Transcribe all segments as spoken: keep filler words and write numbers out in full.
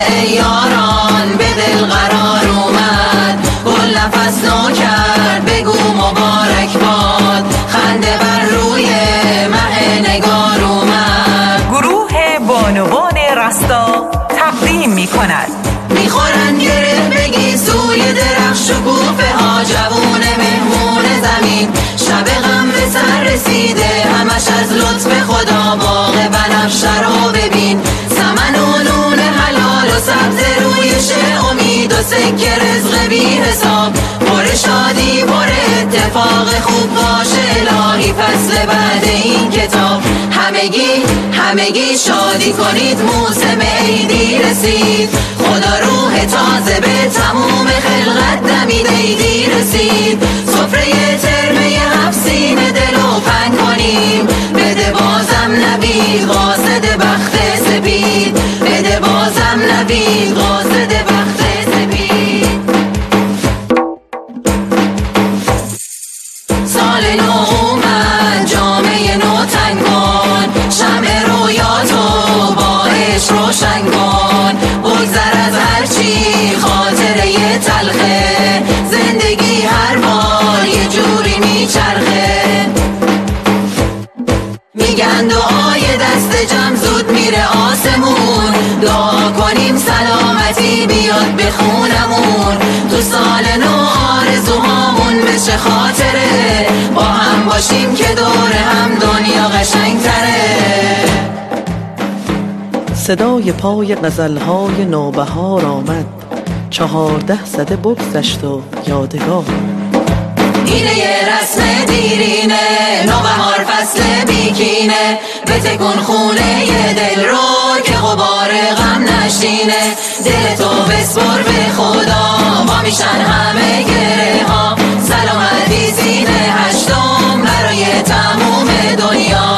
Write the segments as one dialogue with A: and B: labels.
A: یاران به دل قرار اومد، گل نفس نو کرد بگو مبارک باد، خنده بر روی مه نگار اومد.
B: گروه بانوان رستا تقدیم می کند.
A: میخورن گره بگی سوی درخت شکوفه ها، جوون مهمون زمین شب غم به سر رسیده، همش از لطف خدا باغ بنفشه رو ببین، سمن و نون حلال و سبز رویش امید و سکه رزق بی حساب، پر شادی پر اتفاق خوب باشه الهی فصل بعد این کتاب. همگی همگی شادی کنید موسم عیدی رسید، خدا روح تازه به تموم خلقت دمید عیدی رسید، سفره ترمه هفسین دل و پنگ کنیم، بده بازم نوید قاصد بخت سپید، بده بازم نوید قاصد بخت سپید. سال نو اومد جامعه نو تنگان، شمع رویاتو با عشق روشن کن، بگذر از هرچی خاطره تلخه، زندگی هر بار یه جوری میچرخه، میگن دعای دست جمع زود میره آسمون، دعا کنیم سلامتی بیاد به خونمون، تو سال نو آرزوهامون بشه خاطره، با هم باشیم که دور هم دنیا قشنگتره.
C: صدای پای غزلهای نوبهار آمد، چهارده سده بگذشت و یادگار.
A: اینه یه رسم دیرینه، نوبهار فصل بیکینه، بتکن خونه یه دل رو که غبار غم نشینه، دل تو بسپر به خدا ما میشن همه گره ها، سلامتی زینه هشتم برای تموم دنیا.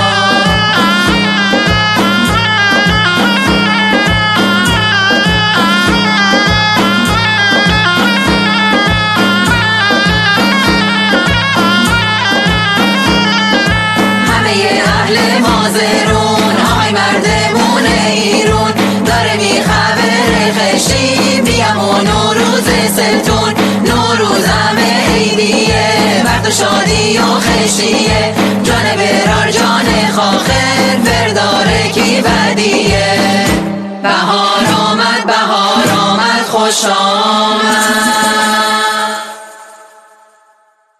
A: مازرون آی مردمون ایرون داره میخبر خشی بیم و نوروز سلتون، نوروز همه عیدیه، برد و شادی و خشیه،